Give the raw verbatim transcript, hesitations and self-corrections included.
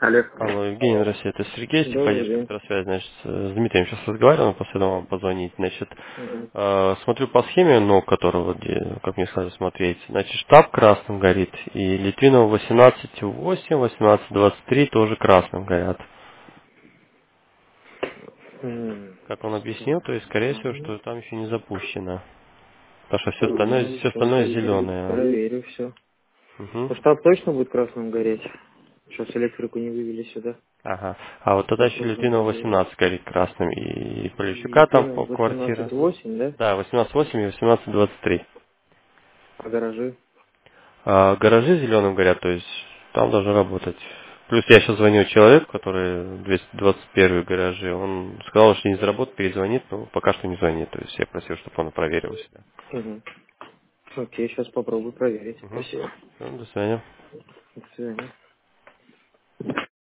Алло. Алло, Евгений, здравствуйте, это Сергей Добрый Степанец, день. Петросвязь. Значит, с Дмитрием сейчас разговаривал, последом вам позвонить. Значит, Мгм. э, смотрю по схеме, ну, которую, вот, где, как мне сказали, смотреть. Значит, штаб красным горит, и Литвинова восемнадцать восемь, восемнадцать двадцать три тоже красным горят. М, Как он объяснил, то есть, скорее всего, мгм. что там еще не запущено. Потому что все остальное, Ну, все сейчас остальное зеленое. проверю все. Угу. Штаб точно будет красным гореть? Сейчас электрику не вывели сюда. Ага. А вот тогда Сейчас еще должен Литвинова проверить. восемнадцать горит красным, и Полищука там Литвинов по- квартира. восемнадцать восемь, да? Да, восемнадцать восемь и восемнадцать двадцать три. А гаражи? А гаражи зеленым горят, то есть там должны работать. Плюс я сейчас звоню человеку, который двести двадцать один гаражи. Он сказал, что не заработает, перезвонит, но пока что не звонит. То есть я просил, чтобы он проверил себя. Угу. Окей, сейчас попробую проверить. Угу. Спасибо. Все, до свидания. До свидания.